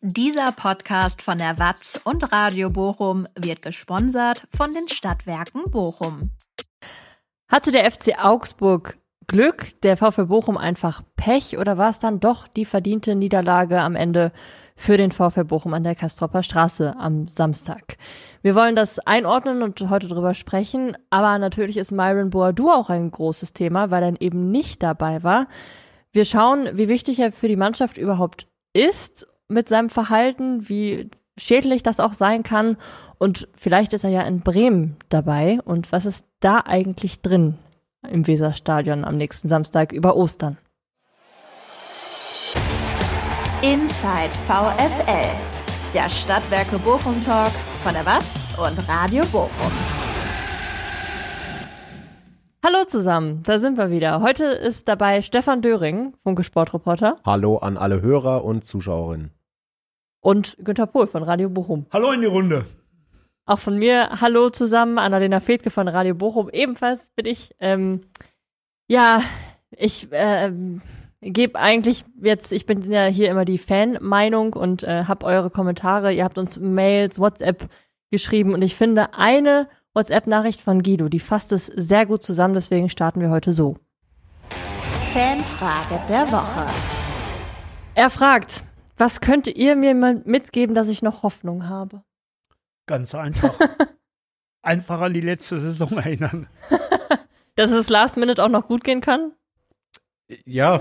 Dieser Podcast von der WAZ und Radio Bochum wird gesponsert von den Stadtwerken Bochum. Hatte der FC Augsburg Glück, der VfL Bochum einfach Pech oder war es dann doch die verdiente Niederlage am Ende für den VfL Bochum an der Castropper Straße am Samstag? Wir wollen das einordnen und heute drüber sprechen, aber natürlich ist Myron Boadou auch ein großes Thema, weil er eben nicht dabei war. Wir schauen, wie wichtig er für die Mannschaft überhaupt ist mit seinem Verhalten, wie schädlich das auch sein kann und vielleicht ist er ja in Bremen dabei und was ist da eigentlich drin im Weserstadion am nächsten Samstag über Ostern? Inside VfL, der Stadtwerke Bochum Talk von der WAZ und Radio Bochum. Hallo zusammen, da sind wir wieder. Heute ist dabei Stefan Döring, Funke Sportreporter. Hallo an alle Hörer und Zuschauerinnen. Und Günther Pohl von Radio Bochum. Hallo in die Runde. Auch von mir, hallo zusammen, Annalena Fedke von Radio Bochum. Ebenfalls bin ich, ich gebe eigentlich jetzt, ich bin ja hier immer die Fan-Meinung und habe eure Kommentare, ihr habt uns Mails, WhatsApp geschrieben und ich finde eine WhatsApp-Nachricht von Guido, die fasst es sehr gut zusammen, deswegen starten wir heute so. Fanfrage der Woche. Er fragt, was könnt ihr mir mal mitgeben, dass ich noch Hoffnung habe? Ganz einfach. Einfach an die letzte Saison erinnern. Dass es Last Minute auch noch gut gehen kann? Ja,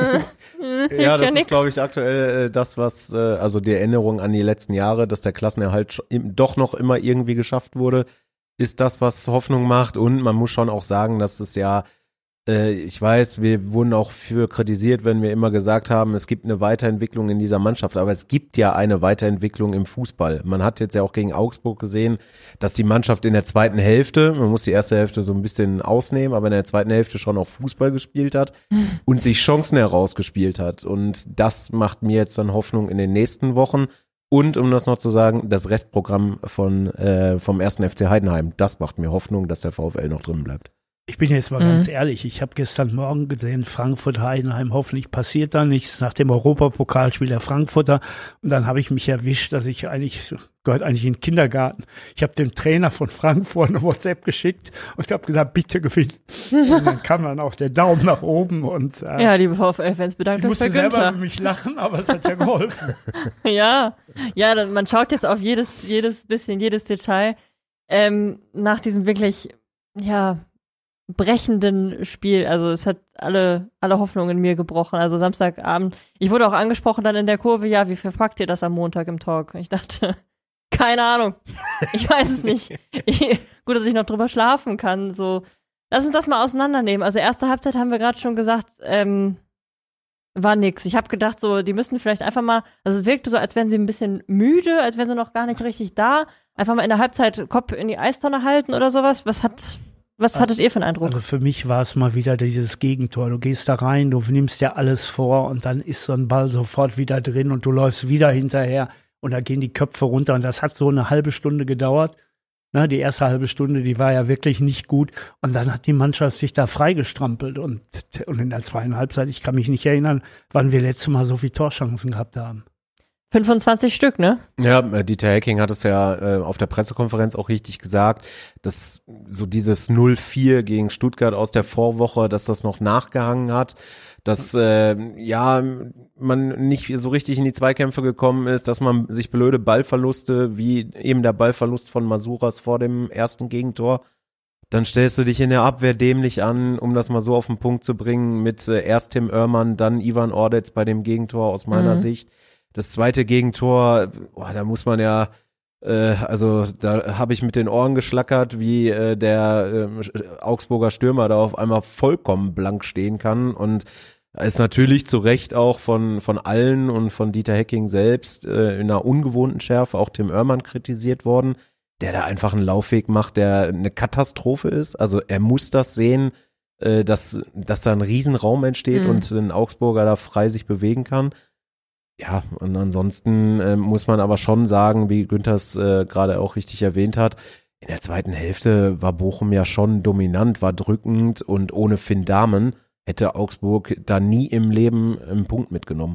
ja, das ist, glaube ich, aktuell das, was, also die Erinnerung an die letzten Jahre, dass der Klassenerhalt doch noch immer irgendwie geschafft wurde, ist das, was Hoffnung macht. Und man muss schon auch sagen, dass es ja, ich weiß, wir wurden auch für kritisiert, wenn wir immer gesagt haben, es gibt eine Weiterentwicklung in dieser Mannschaft, aber es gibt ja eine Weiterentwicklung im Fußball. Man hat jetzt ja auch gegen Augsburg gesehen, dass die Mannschaft in der zweiten Hälfte, man muss die erste Hälfte so ein bisschen ausnehmen, aber in der zweiten Hälfte schon auch Fußball gespielt hat und sich Chancen herausgespielt hat. Und das macht mir jetzt dann Hoffnung in den nächsten Wochen. Und um das noch zu sagen, das Restprogramm vom 1. FC Heidenheim, das macht mir Hoffnung, dass der VfL noch drin bleibt. Ich bin jetzt mal ganz ehrlich, ich habe gestern Morgen gesehen, Frankfurt-Heidenheim, hoffentlich passiert da nichts, nach dem Europapokalspiel der Frankfurter. Und dann habe ich mich erwischt, dass ich gehört eigentlich in den Kindergarten. Ich habe dem Trainer von Frankfurt eine WhatsApp geschickt und ich habe gesagt, bitte gewinn. Und dann kam dann auch der Daumen nach oben. Und ja, liebe VfL-Fans, bedankt euch bei Günther. Ich musste selber für mich lachen, aber es hat ja geholfen. Ja, man schaut jetzt auf jedes Detail. Nach diesem wirklich, brechenden Spiel, also es hat alle Hoffnungen in mir gebrochen, also Samstagabend, ich wurde auch angesprochen dann in der Kurve, ja, wie verpackt ihr das am Montag im Talk? Ich dachte, keine Ahnung, ich weiß es nicht. Gut, dass ich noch drüber schlafen kann, so, lass uns das mal auseinandernehmen, also erste Halbzeit haben wir gerade schon gesagt, war nix. Ich habe gedacht, so, die müssten vielleicht einfach mal, also es wirkte so, als wären sie ein bisschen müde, als wären sie noch gar nicht richtig da, einfach mal in der Halbzeit Kopf in die Eistonne halten oder sowas, was hattet ihr für einen Eindruck? Also für mich war es mal wieder dieses Gegentor. Du gehst da rein, du nimmst dir alles vor und dann ist so ein Ball sofort wieder drin und du läufst wieder hinterher und da gehen die Köpfe runter und das hat so eine halbe Stunde gedauert. Na, die erste halbe Stunde, die war ja wirklich nicht gut und dann hat die Mannschaft sich da freigestrampelt und in der zweiten Halbzeit, ich kann mich nicht erinnern, wann wir letztes Mal so viele Torchancen gehabt haben. 25 Stück, ne? Ja, Dieter Hecking hat es ja auf der Pressekonferenz auch richtig gesagt, dass so dieses 0-4 gegen Stuttgart aus der Vorwoche, dass das noch nachgehangen hat, dass man nicht so richtig in die Zweikämpfe gekommen ist, dass man sich blöde Ballverluste, wie eben der Ballverlust von Masuras vor dem ersten Gegentor, dann stellst du dich in der Abwehr dämlich an, um das mal so auf den Punkt zu bringen, mit erst Tim Oermann, dann Ivan Ordetz bei dem Gegentor aus meiner Sicht. Das zweite Gegentor, da muss man ja, also da habe ich mit den Ohren geschlackert, wie der Augsburger Stürmer da auf einmal vollkommen blank stehen kann und ist natürlich zu Recht auch von allen und von Dieter Hecking selbst in einer ungewohnten Schärfe auch Tim Oermann kritisiert worden, der da einfach einen Laufweg macht, der eine Katastrophe ist. Also er muss das sehen, dass da ein Riesenraum entsteht und ein Augsburger da frei sich bewegen kann. Ja, und ansonsten muss man aber schon sagen, wie Günther es gerade auch richtig erwähnt hat, in der zweiten Hälfte war Bochum ja schon dominant, war drückend und ohne Finn Dahmen hätte Augsburg da nie im Leben einen Punkt mitgenommen.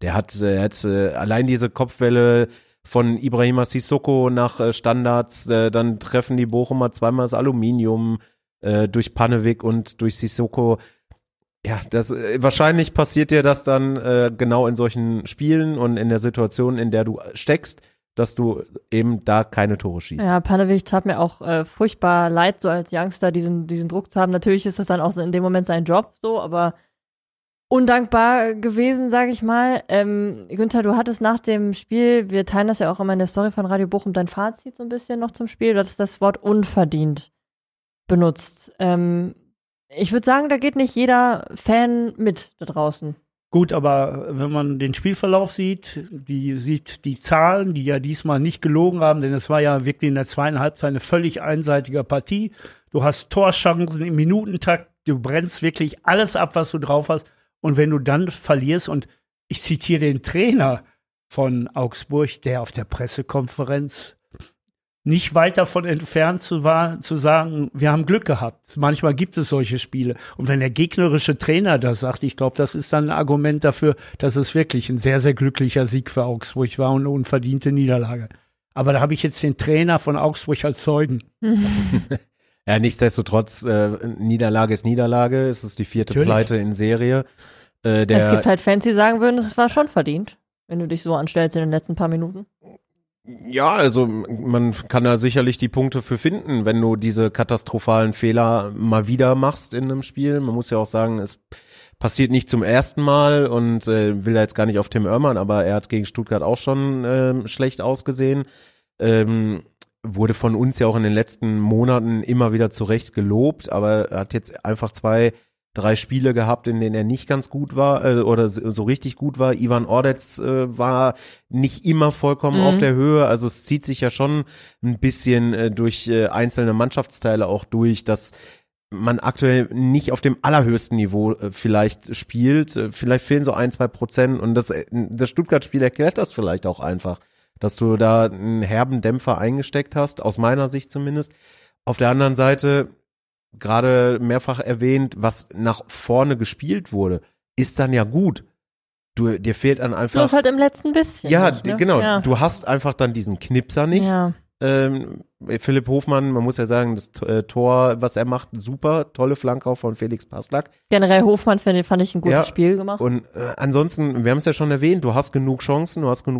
Der hat allein diese Kopfwelle von Ibrahima Sissoko nach Standards, dann treffen die Bochumer zweimal das Aluminium durch Pannewick und durch Sissoko. Ja, wahrscheinlich passiert dir das dann genau in solchen Spielen und in der Situation, in der du steckst, dass du eben da keine Tore schießt. Ja, Pannewick tat mir auch furchtbar leid, so als Youngster diesen Druck zu haben. Natürlich ist das dann auch so in dem Moment sein Job so, aber undankbar gewesen, sage ich mal. Günther, du hattest nach dem Spiel, wir teilen das ja auch immer in der Story von Radio Bochum, dein Fazit so ein bisschen noch zum Spiel, du hattest das Wort unverdient benutzt. Ich würde sagen, da geht nicht jeder Fan mit da draußen. Gut, aber wenn man den Spielverlauf sieht die Zahlen, die ja diesmal nicht gelogen haben, denn es war ja wirklich in der zweiten Halbzeit eine völlig einseitige Partie. Du hast Torchancen im Minutentakt, du brennst wirklich alles ab, was du drauf hast. Und wenn du dann verlierst, und ich zitiere den Trainer von Augsburg, der auf der Pressekonferenz nicht weit davon entfernt zu sagen, wir haben Glück gehabt. Manchmal gibt es solche Spiele. Und wenn der gegnerische Trainer das sagt, ich glaube, das ist dann ein Argument dafür, dass es wirklich ein sehr, sehr glücklicher Sieg für Augsburg war und eine unverdiente Niederlage. Aber da habe ich jetzt den Trainer von Augsburg als Zeugen. Ja, nichtsdestotrotz, Niederlage ist Niederlage. Es ist die 4. Natürlich. Pleite in Serie. Es gibt halt Fans, die sagen würden, es war schon verdient, wenn du dich so anstellst in den letzten paar Minuten. Ja, also man kann da sicherlich die Punkte für finden, wenn du diese katastrophalen Fehler mal wieder machst in einem Spiel. Man muss ja auch sagen, es passiert nicht zum ersten Mal und will da jetzt gar nicht auf Tim Oermann, aber er hat gegen Stuttgart auch schon schlecht ausgesehen. Wurde von uns ja auch in den letzten Monaten immer wieder zurecht gelobt, aber er hat jetzt einfach 2-3 Spiele gehabt, in denen er nicht ganz gut war oder so richtig gut war. Ivan Ordetz war nicht immer vollkommen auf der Höhe. Also es zieht sich ja schon ein bisschen durch einzelne Mannschaftsteile auch durch, dass man aktuell nicht auf dem allerhöchsten Niveau vielleicht spielt. Vielleicht fehlen so 1-2% und das Stuttgart-Spiel erklärt das vielleicht auch einfach, dass du da einen herben Dämpfer eingesteckt hast, aus meiner Sicht zumindest. Auf der anderen Seite gerade mehrfach erwähnt, was nach vorne gespielt wurde, ist dann ja gut. Dir fehlt dann einfach. Bloß halt im letzten bisschen. Ja, nicht, ne? genau. Ja. Du hast einfach dann diesen Knipser nicht. Ja. Philipp Hofmann, man muss ja sagen, das Tor, was er macht, super. Tolle Flanke auch von Felix Passlack. Generell Hofmann fand ich ein gutes Spiel gemacht. Und ansonsten, wir haben es ja schon erwähnt, du hast genug Chancen.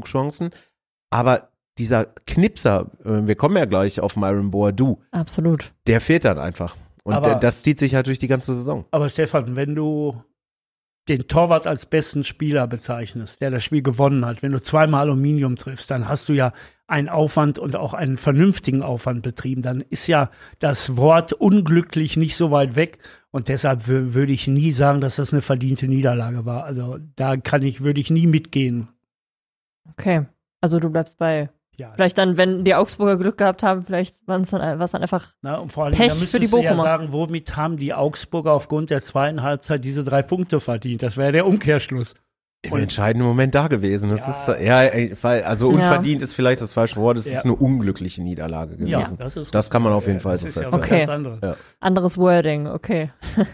Aber dieser Knipser, wir kommen ja gleich auf Myron Boadu. Absolut. Der fehlt dann einfach. Und das zieht sich halt durch die ganze Saison. Aber Stefan, wenn du den Torwart als besten Spieler bezeichnest, der das Spiel gewonnen hat, wenn du zweimal Aluminium triffst, dann hast du ja einen Aufwand und auch einen vernünftigen Aufwand betrieben. Dann ist ja das Wort unglücklich nicht so weit weg. Und deshalb würde ich nie sagen, dass das eine verdiente Niederlage war. Also da würde ich nie mitgehen. Okay. Also du bleibst bei. Ja. Vielleicht dann, wenn die Augsburger Glück gehabt haben, vielleicht war es dann einfach und vor allem, Pech da für die müsstest du ja Bochumer. sagen, womit haben die Augsburger aufgrund der zweiten Halbzeit diese 3 Punkte verdient? Das wäre der Umkehrschluss. Im entscheidenden Moment da gewesen. Das ist also unverdient ist vielleicht das falsche Wort. Es ist eine unglückliche Niederlage gewesen. Ja, das kann man auf jeden Fall so das ist festhalten. Okay. Ja was ganz anderes. Ja. anderes Wording, okay.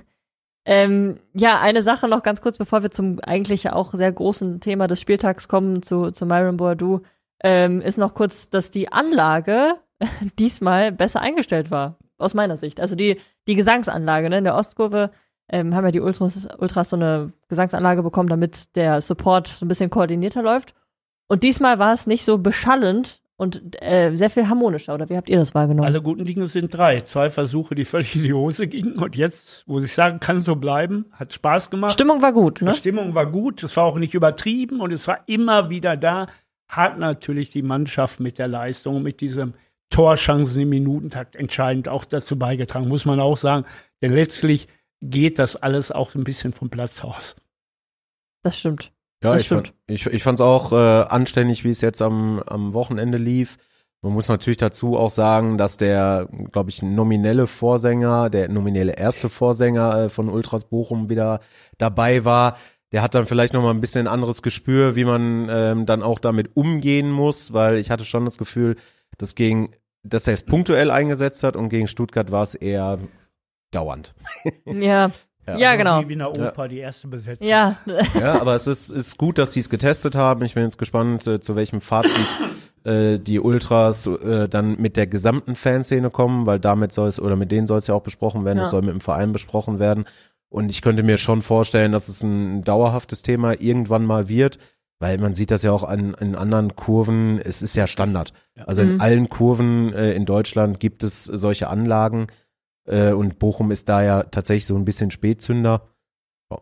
Eine Sache noch ganz kurz, bevor wir zum eigentlich auch sehr großen Thema des Spieltags kommen, zu Myron Boadu, ist noch kurz, dass die Anlage diesmal besser eingestellt war, aus meiner Sicht. Also die Gesangsanlage, ne, in der Ostkurve haben ja die Ultras so eine Gesangsanlage bekommen, damit der Support so ein bisschen koordinierter läuft. Und diesmal war es nicht so beschallend und sehr viel harmonischer, oder wie habt ihr das wahrgenommen? Alle guten Dinge sind 3. 2 Versuche, die völlig in die Hose gingen. Und jetzt, muss ich sagen, kann so bleiben. Hat Spaß gemacht. Stimmung war gut, ne? Die Stimmung war gut. Es war auch nicht übertrieben. Und es war immer wieder da. Hat natürlich die Mannschaft mit der Leistung, mit diesem Torchancen im Minutentakt entscheidend auch dazu beigetragen, muss man auch sagen. Denn letztlich geht das alles auch ein bisschen vom Platz aus. Das stimmt. Ja, Das ich stimmt. fand es auch anständig, wie es jetzt am Wochenende lief. Man muss natürlich dazu auch sagen, dass der, glaube ich, nominelle erste Vorsänger von Ultras Bochum wieder dabei war. Der hat dann vielleicht noch mal ein bisschen anderes Gespür, wie man dann auch damit umgehen muss, weil ich hatte schon das Gefühl, dass er es punktuell eingesetzt hat und gegen Stuttgart war es eher dauernd. Ja, Ja, genau. Wie in der Oper, die erste Besetzung. Ja. Ja, aber es ist gut, dass sie es getestet haben. Ich bin jetzt gespannt, zu welchem Fazit die Ultras dann mit der gesamten Fanszene kommen, weil damit soll es, oder mit denen soll es ja auch besprochen werden, es soll mit dem Verein besprochen werden. Und ich könnte mir schon vorstellen, dass es ein dauerhaftes Thema irgendwann mal wird, weil man sieht das ja auch in anderen Kurven, es ist ja Standard. Also in allen Kurven in Deutschland gibt es solche Anlagen und Bochum ist da ja tatsächlich so ein bisschen Spätzünder. Ja.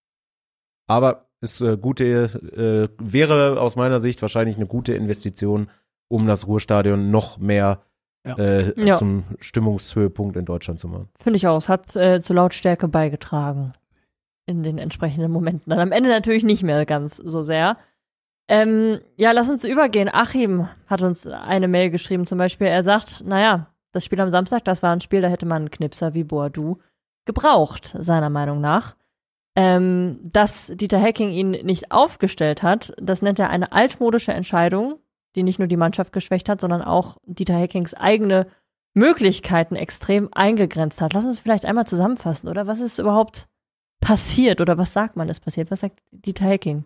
Aber ist wäre aus meiner Sicht wahrscheinlich eine gute Investition, um das Ruhrstadion noch mehr zum Stimmungshöhepunkt in Deutschland zu machen. Finde ich auch. Es hat zur Lautstärke beigetragen in den entsprechenden Momenten. Dann am Ende natürlich nicht mehr ganz so sehr. Lass uns übergehen. Achim hat uns eine Mail geschrieben zum Beispiel. Er sagt, das Spiel am Samstag, das war ein Spiel, da hätte man einen Knipser wie Boadou gebraucht, seiner Meinung nach. Dass Dieter Hecking ihn nicht aufgestellt hat, das nennt er eine altmodische Entscheidung, die nicht nur die Mannschaft geschwächt hat, sondern auch Dieter Heckings eigene Möglichkeiten extrem eingegrenzt hat. Lass uns vielleicht einmal zusammenfassen, oder? Was ist überhaupt passiert oder was sagt man ist passiert? Was sagt Dieter Hecking?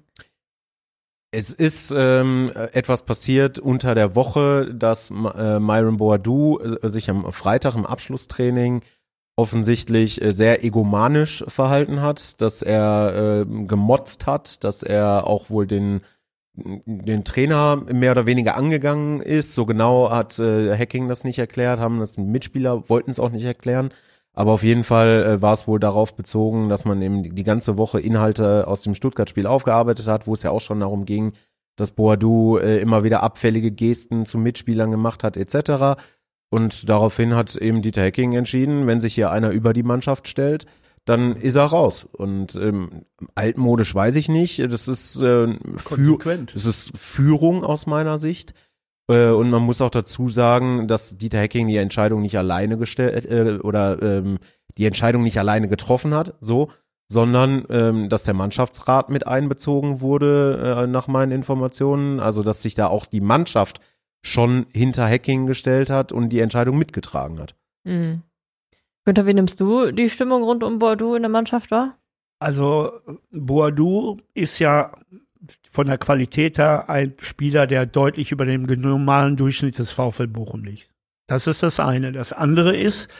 Es ist etwas passiert unter der Woche, dass Myron Boadou sich am Freitag im Abschlusstraining offensichtlich sehr egomanisch verhalten hat, dass er gemotzt hat, dass er auch wohl den Trainer mehr oder weniger angegangen ist. So genau hat Hecking das nicht erklärt, haben das die Mitspieler, wollten es auch nicht erklären. Aber auf jeden Fall war es wohl darauf bezogen, dass man eben die ganze Woche Inhalte aus dem Stuttgart-Spiel aufgearbeitet hat, wo es ja auch schon darum ging, dass Boadou immer wieder abfällige Gesten zu Mitspielern gemacht hat etc. Und daraufhin hat eben Dieter Hecking entschieden, wenn sich hier einer über die Mannschaft stellt, dann ist er raus. Und altmodisch weiß ich nicht. Das ist Führung aus meiner Sicht. Und man muss auch dazu sagen, dass Dieter Hecking die Entscheidung nicht alleine die Entscheidung nicht alleine getroffen hat, sondern dass der Mannschaftsrat mit einbezogen wurde, nach meinen Informationen. Also dass sich da auch die Mannschaft schon hinter Hecking gestellt hat und die Entscheidung mitgetragen hat. Mhm. Günther, wie nimmst du die Stimmung rund um Boadou in der Mannschaft wahr? Also Boadou ist ja von der Qualität her ein Spieler, der deutlich über dem normalen Durchschnitt des VfL Bochum liegt. Das ist das eine. Das andere ist,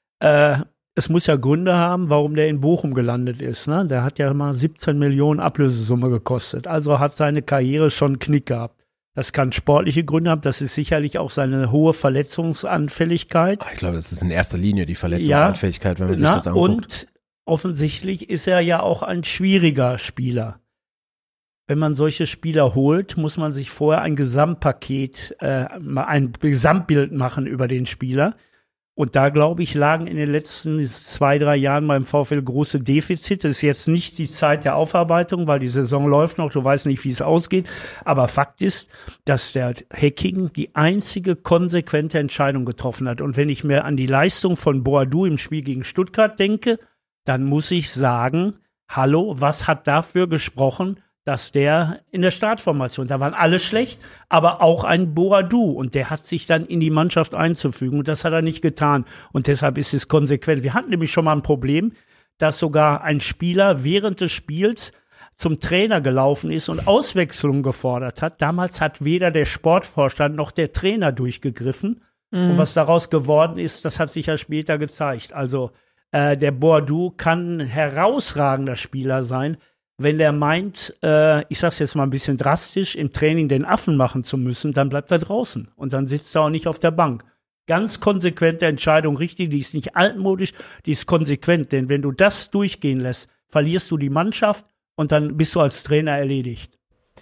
es muss ja Gründe haben, warum der in Bochum gelandet ist. Ne? Der hat ja mal 17 Millionen Ablösesumme gekostet. Also hat seine Karriere schon einen Knick gehabt. Das kann sportliche Gründe haben. Das ist sicherlich auch seine hohe Verletzungsanfälligkeit. Ich glaube, das ist in erster Linie die Verletzungsanfälligkeit, wenn man sich das anguckt. Und offensichtlich ist er ja auch ein schwieriger Spieler. Wenn man solche Spieler holt, muss man sich vorher ein Gesamtpaket, ein Gesamtbild machen über den Spieler. Und da, glaube ich, lagen in den letzten 2-3 Jahren beim VfL große Defizite. Das ist jetzt nicht die Zeit der Aufarbeitung, weil die Saison läuft noch, du weißt nicht, wie es ausgeht. Aber Fakt ist, dass der Hecking die einzige konsequente Entscheidung getroffen hat. Und wenn ich mir an die Leistung von Boadou im Spiel gegen Stuttgart denke, dann muss ich sagen, hallo, was hat dafür gesprochen, dass der in der Startformation, da waren alle schlecht, aber auch ein Boadou und der hat sich dann in die Mannschaft einzufügen und das hat er nicht getan und deshalb ist es konsequent. Wir hatten nämlich schon mal ein Problem, dass sogar ein Spieler während des Spiels zum Trainer gelaufen ist und Auswechslung gefordert hat. Damals hat weder der Sportvorstand noch der Trainer durchgegriffen und was daraus geworden ist, das hat sich ja später gezeigt. Also der Boadou kann ein herausragender Spieler sein, wenn der meint, ich sag's jetzt mal ein bisschen drastisch, im Training den Affen machen zu müssen, dann bleibt er draußen. Und dann sitzt er auch nicht auf der Bank. Ganz konsequente Entscheidung, richtig, die ist nicht altmodisch, die ist konsequent. Denn wenn du das durchgehen lässt, verlierst du die Mannschaft und dann bist du als Trainer erledigt.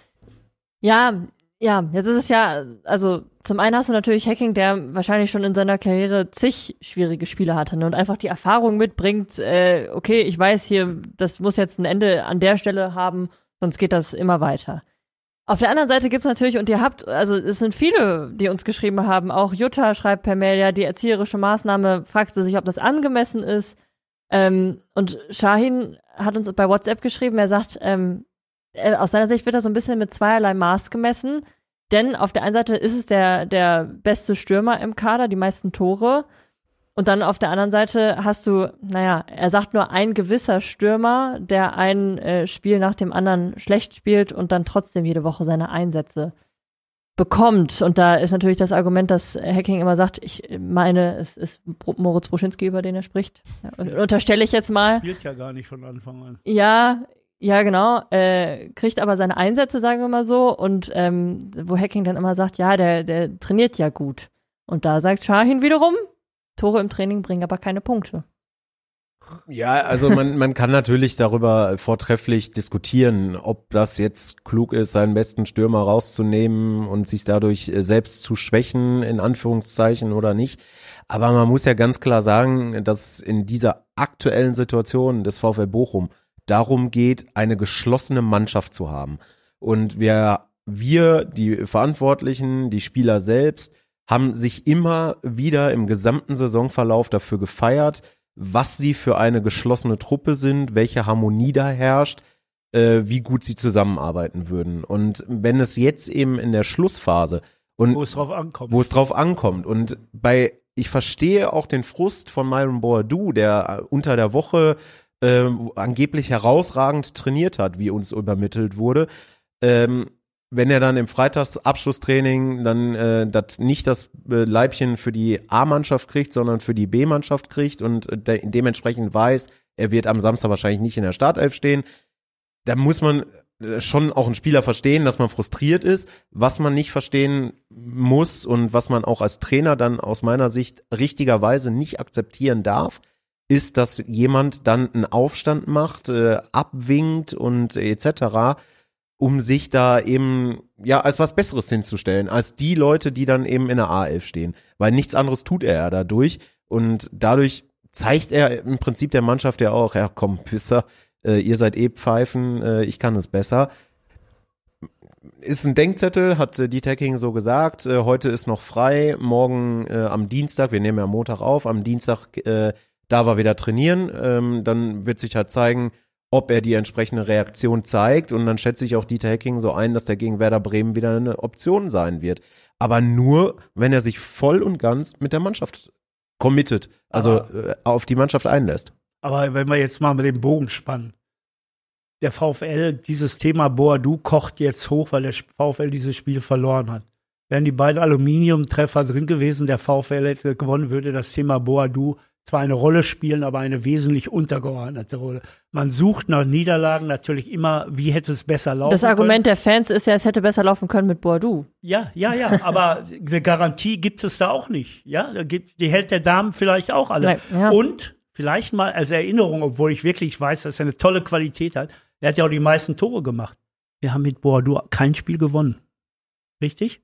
Ja, jetzt ist es ja, also zum einen hast du natürlich Hecking, der wahrscheinlich schon in seiner Karriere zig schwierige Spiele hatte, ne, und einfach die Erfahrung mitbringt, okay, ich weiß hier, das muss jetzt ein Ende an der Stelle haben, sonst geht das immer weiter. Auf der anderen Seite gibt's natürlich, und es sind viele, die uns geschrieben haben, auch Jutta schreibt per Mail, ja, die erzieherische Maßnahme, fragt sie sich, ob das angemessen ist, und Shahin hat uns bei WhatsApp geschrieben, er sagt, aus seiner Sicht wird er so ein bisschen mit zweierlei Maß gemessen, denn auf der einen Seite ist es der beste Stürmer im Kader, die meisten Tore, Und dann auf der anderen Seite hast du, er sagt nur ein gewisser Stürmer, der ein Spiel nach dem anderen schlecht spielt und dann trotzdem jede Woche seine Einsätze bekommt. Und da ist natürlich das Argument, dass Hacking immer sagt, ich meine, es ist Moritz Bruschinski, über den er spricht. Ja, unterstelle ich jetzt mal. Spielt ja gar nicht von Anfang an. Ja, genau. Kriegt aber seine Einsätze, sagen wir mal so. Und wo Hacking dann immer sagt, ja, der trainiert ja gut. Und da sagt Şahin wiederum, Tore im Training bringen aber keine Punkte. Ja, also man kann natürlich darüber vortrefflich diskutieren, ob das jetzt klug ist, seinen besten Stürmer rauszunehmen und sich dadurch selbst zu schwächen, in Anführungszeichen, oder nicht. Aber man muss ja ganz klar sagen, dass in dieser aktuellen Situation des VfL Bochum darum geht, eine geschlossene Mannschaft zu haben. Und wir, die Verantwortlichen, die Spieler selbst, haben sich immer wieder im gesamten Saisonverlauf dafür gefeiert, was sie für eine geschlossene Truppe sind, welche Harmonie da herrscht, wie gut sie zusammenarbeiten würden. Und wenn es jetzt eben in der Schlussphase und wo es drauf ankommt und ich verstehe auch den Frust von Myron Boadu, der unter der Woche angeblich herausragend trainiert hat, wie uns übermittelt wurde, wenn er dann im Freitagsabschlusstraining dann nicht das Leibchen für die A-Mannschaft kriegt, sondern für die B-Mannschaft kriegt und dementsprechend weiß, er wird am Samstag wahrscheinlich nicht in der Startelf stehen, da muss man schon auch einen Spieler verstehen, dass man frustriert ist. Was man nicht verstehen muss und was man auch als Trainer dann aus meiner Sicht richtigerweise nicht akzeptieren darf, ist, dass jemand dann einen Aufstand macht, abwinkt und etc., um sich da eben als was Besseres hinzustellen, als die Leute, die dann eben in der A11 stehen. Weil nichts anderes tut er ja dadurch. Und dadurch zeigt er im Prinzip der Mannschaft ja auch, ja komm, Pisser, ihr seid Pfeifen, ich kann es besser. Ist ein Denkzettel, hat Dieter Hecking so gesagt. Heute ist noch frei, morgen am Dienstag, wir nehmen ja Montag auf, am Dienstag darf er wieder trainieren. Dann wird sich halt zeigen, ob er die entsprechende Reaktion zeigt, und dann schätze ich auch Dieter Hecking so ein, dass der gegen Werder Bremen wieder eine Option sein wird. Aber nur, wenn er sich voll und ganz mit der Mannschaft committet, also auf die Mannschaft einlässt. Aber wenn wir jetzt mal mit dem Bogen spannen, der VfL, dieses Thema Boadu kocht jetzt hoch, weil der VfL dieses Spiel verloren hat. Wären die beiden Aluminiumtreffer drin gewesen, der VfL hätte gewonnen, würde das Thema Boadu zwar eine Rolle spielen, aber eine wesentlich untergeordnete Rolle. Man sucht nach Niederlagen natürlich immer, wie hätte es besser laufen können. Das Argument der Fans ist ja, es hätte besser laufen können mit Boadu. Ja, aber eine Garantie gibt es da auch nicht. Ja, die hält der Damen vielleicht auch alle. Ja. Und vielleicht mal als Erinnerung, obwohl ich wirklich weiß, dass er eine tolle Qualität hat, er hat ja auch die meisten Tore gemacht. Wir haben mit Boadu kein Spiel gewonnen. Richtig?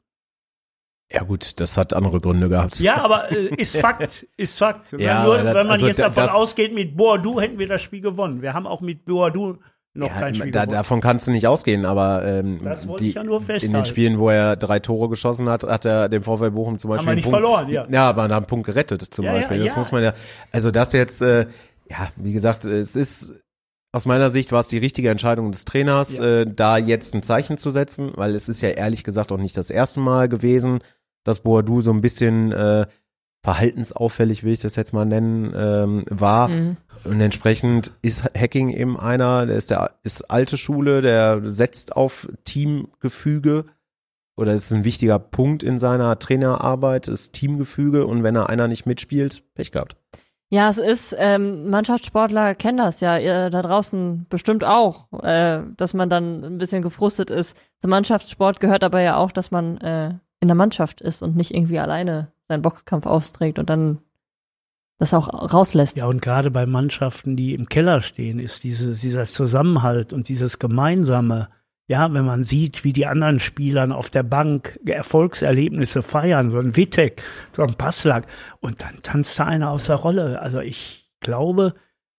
Ja gut, das hat andere Gründe gehabt. Ja, aber ist Fakt. Ja, wenn man jetzt davon ausgeht, mit Boadu hätten wir das Spiel gewonnen. Wir haben auch mit Boadu noch kein Spiel gewonnen. Davon kannst du nicht ausgehen, aber das wollte ich ja nur festhalten. In den Spielen, wo er 3 Tore geschossen hat, hat er den VfL Bochum zum Beispiel haben wir nicht verloren, ja. Ja, aber einen Punkt gerettet zum Beispiel. Das muss man ja, also das jetzt, wie gesagt, es ist, aus meiner Sicht war es die richtige Entscheidung des Trainers, da jetzt ein Zeichen zu setzen, weil es ist ja ehrlich gesagt auch nicht das erste Mal gewesen, dass Boadu so ein bisschen verhaltensauffällig, will ich das jetzt mal nennen, war. Mhm. Und entsprechend ist Hacking eben einer, der ist alte Schule, der setzt auf Teamgefüge, oder ist ein wichtiger Punkt in seiner Trainerarbeit, ist Teamgefüge, und wenn einer nicht mitspielt, Pech gehabt. Ja, es ist, Mannschaftssportler kennen das ja, ihr da draußen bestimmt auch, dass man dann ein bisschen gefrustet ist. Zum Mannschaftssport gehört aber ja auch, dass man in der Mannschaft ist und nicht irgendwie alleine seinen Boxkampf austrägt und dann das auch rauslässt. Ja, und gerade bei Mannschaften, die im Keller stehen, ist dieser Zusammenhalt und dieses Gemeinsame, ja, wenn man sieht, wie die anderen Spielern auf der Bank Erfolgserlebnisse feiern, so ein Wittek, so ein Passlack, und dann tanzt da einer aus der Rolle. Also ich glaube,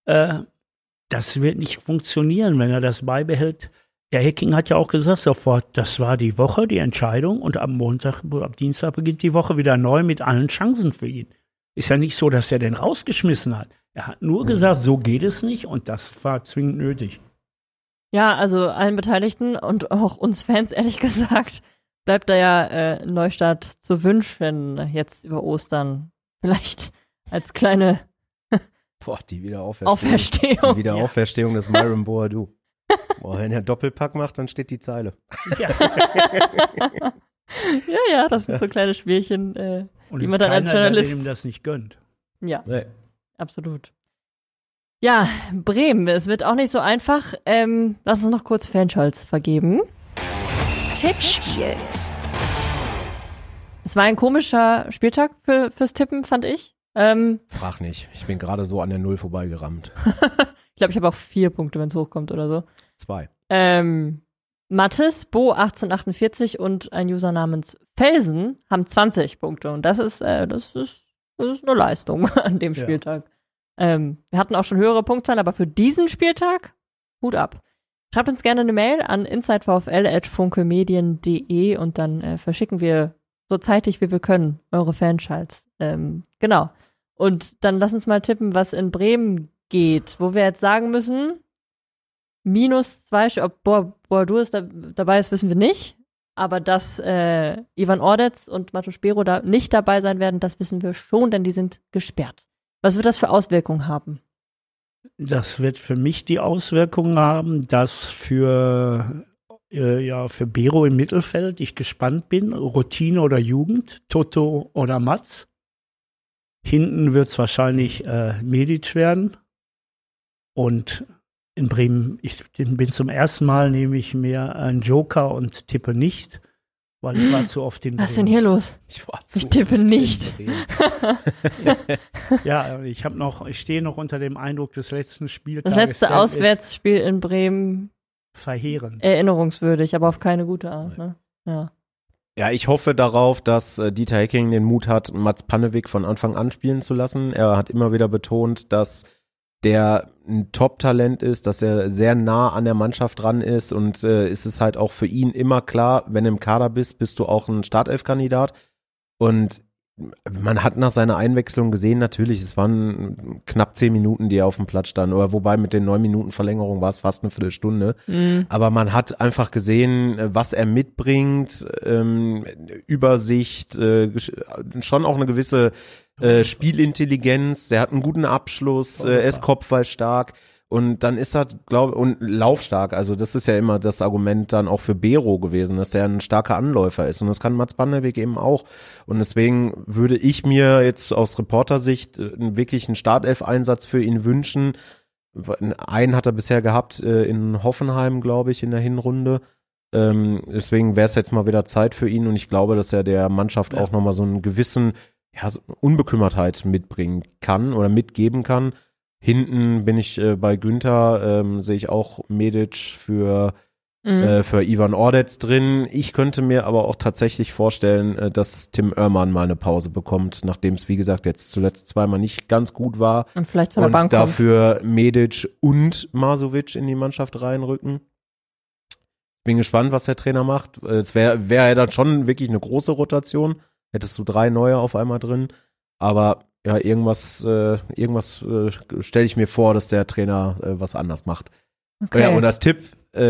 das wird nicht funktionieren, wenn er das beibehält. Der Hecking hat ja auch gesagt sofort, das war die Woche, die Entscheidung, und ab Dienstag beginnt die Woche wieder neu mit allen Chancen für ihn. Ist ja nicht so, dass er den rausgeschmissen hat. Er hat nur gesagt, so geht es nicht, und das war zwingend nötig. Ja, also allen Beteiligten und auch uns Fans, ehrlich gesagt, bleibt da ja Neustart zu wünschen, jetzt über Ostern. Vielleicht Als kleine Boah, die Auferstehung. Die Wiederauferstehung des Myron Boadu. Boah, wenn er Doppelpack macht, dann steht die Zeile. Ja. Ja, das sind so kleine Spielchen, Und die man dann als Journalist. Der ihm das nicht gönnt. Ja, Nee. absolut. Ja, Bremen, es wird auch nicht so einfach. Lass uns noch kurz Fanscholz vergeben. Tippspiel. Es war ein komischer Spieltag fürs Tippen, fand ich. Frag nicht. Ich bin gerade so an der Null vorbeigerammt. Ich glaube, ich habe auch 4 Punkte, wenn es hochkommt oder so. 2. Mathis, Bo 1848 und ein User namens Felsen haben 20 Punkte. Und das ist eine Leistung an dem Spieltag. Wir hatten auch schon höhere Punktzahlen, aber für diesen Spieltag Hut ab. Schreibt uns gerne eine Mail an insidevfl@funkemedien.de und dann verschicken wir so zeitig wie wir können eure Fanschalts. Genau. Und dann lass uns mal tippen, was in Bremen geht, wo wir jetzt sagen müssen, -2, ob Boadu ist dabei ist, wissen wir nicht. Aber dass Ivan Ordetz und Matos Bero da nicht dabei sein werden, das wissen wir schon, denn die sind gesperrt. Was wird das für Auswirkungen haben? Das wird für mich die Auswirkungen haben, dass für Bero im Mittelfeld ich gespannt bin, Routine oder Jugend, Toto oder Mats. Hinten wird es wahrscheinlich Medic werden. Und in Bremen, ich bin zum ersten Mal, nehme ich mir einen Joker und tippe nicht, weil ich war zu oft in Bremen. Was ist denn hier los? Ich tippe nicht. Ja, ich stehe noch unter dem Eindruck des letzten Spieltages. Das letzte Auswärtsspiel in Bremen. Verheerend. Erinnerungswürdig, aber auf keine gute Art, ne? Ja. Ja, ich hoffe darauf, dass Dieter Hecking den Mut hat, Mats Pannewick von Anfang an spielen zu lassen. Er hat immer wieder betont, dass der ein Top-Talent ist, dass er sehr nah an der Mannschaft dran ist und ist es halt auch für ihn immer klar, wenn du im Kader bist du auch ein Startelf-Kandidat. Und man hat nach seiner Einwechslung gesehen, natürlich, es waren knapp 10 Minuten, die er auf dem Platz stand, oder wobei mit den 9 Minuten Verlängerung war es fast eine Viertelstunde. Aber man hat einfach gesehen, was er mitbringt, Übersicht, schon auch eine gewisse Spielintelligenz, der hat einen guten Abschluss, er ist kopfballstark. Und dann ist das, und laufstark, also das ist ja immer das Argument dann auch für Bero gewesen, dass er ein starker Anläufer ist und das kann Mats Pannewick eben auch. Und deswegen würde ich mir jetzt aus Reportersicht wirklich einen Startelf-Einsatz für ihn wünschen. Einen hat er bisher gehabt in Hoffenheim, glaube ich, in der Hinrunde. Deswegen wäre es jetzt mal wieder Zeit für ihn und ich glaube, dass er der Mannschaft auch nochmal so einen gewissen so Unbekümmertheit mitbringen kann oder mitgeben kann. Hinten bin ich bei Günther, sehe ich auch Medic für Ivan Ordetz drin. Ich könnte mir aber auch tatsächlich vorstellen, dass Tim Oermann mal eine Pause bekommt, nachdem es, wie gesagt, jetzt zuletzt zweimal nicht ganz gut war. Und vielleicht von der Bank dafür Medic und Masovic in die Mannschaft reinrücken. Bin gespannt, was der Trainer macht. Es wäre ja dann schon wirklich eine große Rotation. Hättest du 3 neue auf einmal drin. Aber ja, irgendwas stelle ich mir vor, dass der Trainer was anders macht. Okay. Ja, und als Tipp,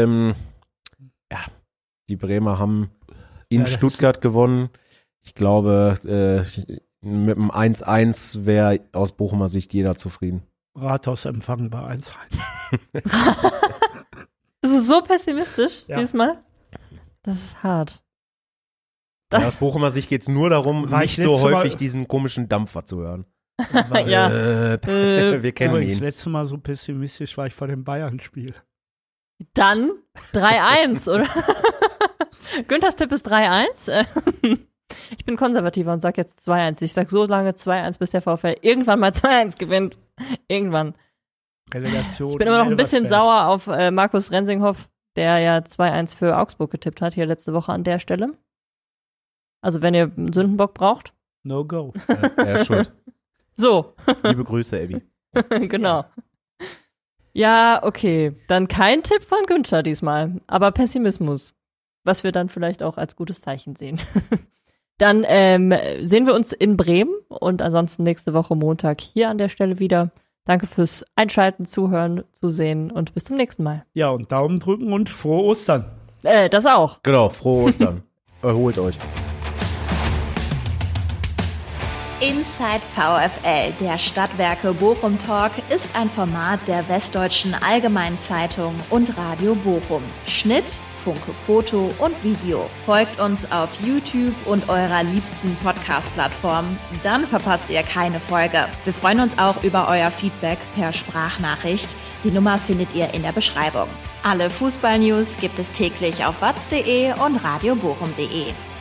die Bremer haben in Stuttgart gewonnen. Ich glaube, mit einem 1-1 wäre aus Bochumer Sicht jeder zufrieden. Rathausempfang bei 1-1. Das ist so pessimistisch diesmal. Das ist hart. Aus Bochumer Sicht geht es nur darum, nicht so häufig diesen komischen Dampfer zu hören. Wir kennen ihn. Das letzte Mal so pessimistisch war ich vor dem Bayern-Spiel. Dann 3-1, oder? Günthers Tipp ist 3-1. Ich bin konservativer und sag jetzt 2-1. Ich sag so lange 2-1, bis der VfL irgendwann mal 2-1 gewinnt. Irgendwann. Relegation. Ich bin immer noch ein bisschen sauer auf Markus Rensinghoff, der ja 2-1 für Augsburg getippt hat, hier letzte Woche an der Stelle. Also wenn ihr einen Sündenbock braucht. No go. Er ist schuld. So. Liebe Grüße, Abby. Genau. Ja, okay. Dann kein Tipp von Günther diesmal, aber Pessimismus. Was wir dann vielleicht auch als gutes Zeichen sehen. Dann sehen wir uns in Bremen und ansonsten nächste Woche Montag hier an der Stelle wieder. Danke fürs Einschalten, Zuhören, Zusehen und bis zum nächsten Mal. Ja, und Daumen drücken und frohe Ostern. Das auch. Genau, frohe Ostern. Erholt euch. Inside VfL, der Stadtwerke Bochum Talk, ist ein Format der Westdeutschen Allgemeinen Zeitung und Radio Bochum. Schnitt, Funke Foto und Video. Folgt uns auf YouTube und eurer liebsten Podcast-Plattform. Dann verpasst ihr keine Folge. Wir freuen uns auch über euer Feedback per Sprachnachricht. Die Nummer findet ihr in der Beschreibung. Alle Fußball-News gibt es täglich auf watz.de und radiobochum.de.